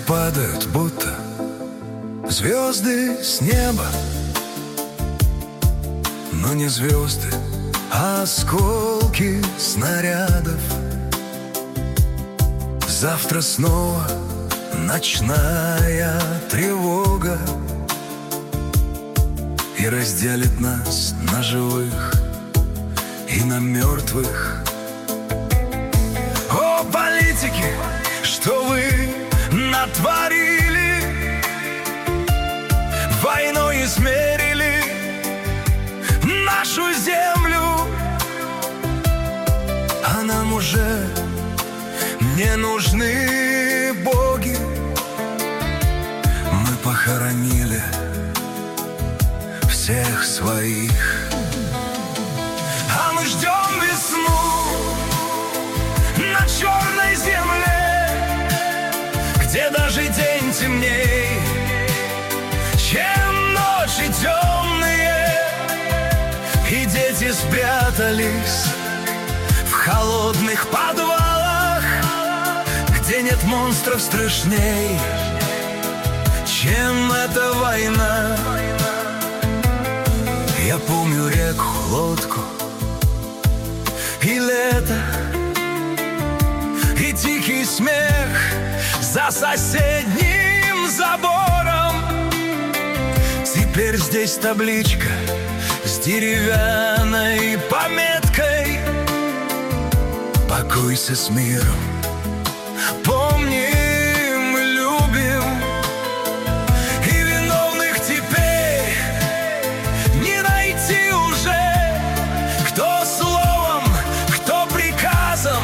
падают, будто звезды с неба. Но не звезды, а осколки снарядов. Завтра снова ночная тревога и разделит нас на живых и на мертвых. О, политики, что вы натворили, войной измерили нашу землю, а нам уже не нужны боги. Мы похоронили всех своих, а мы ждем весну на черной земле, где даже день темней, чем ночи темные, и дети спрятались в холодных подвалах, где нет монстров страшней, чем эта война. Я помню реку, лодку и лето, и тихий смех за соседним забором. Теперь здесь табличка с деревянной пометкой: покойся с миром, помним, любим. И виновных теперь не найти уже, кто словом, кто приказом,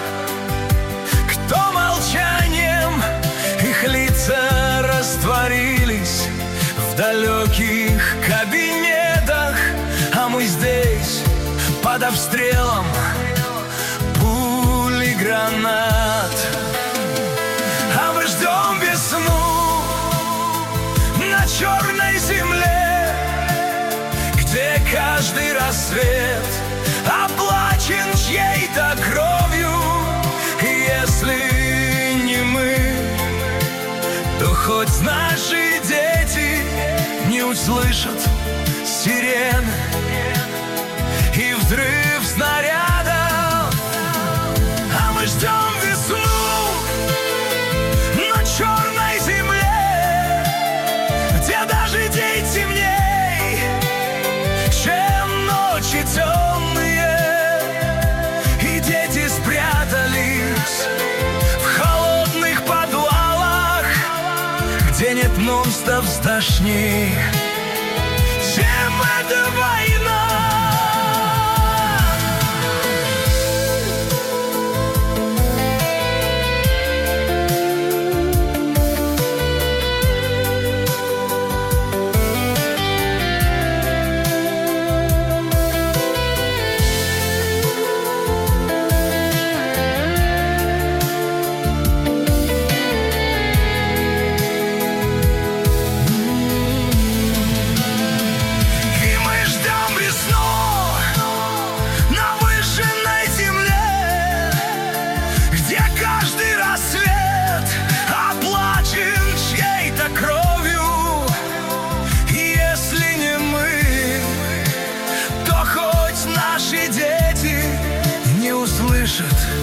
кто молчанием. Их лица растворились в далеких кабинетах, а мы здесь под обстрелом пуль и гранат. А мы ждем весну на черной земле, где каждый рассвет оплачен чьей-то кровью. И если не мы, то хоть наши дети не услышат сирены и взрыв снарядов. А мы ждем весну на черной земле, где даже день темней, чем ночи темные, и дети спрятались в холодных подвалах, где нет монстров страшней, чем эта война. Наши дети не услышат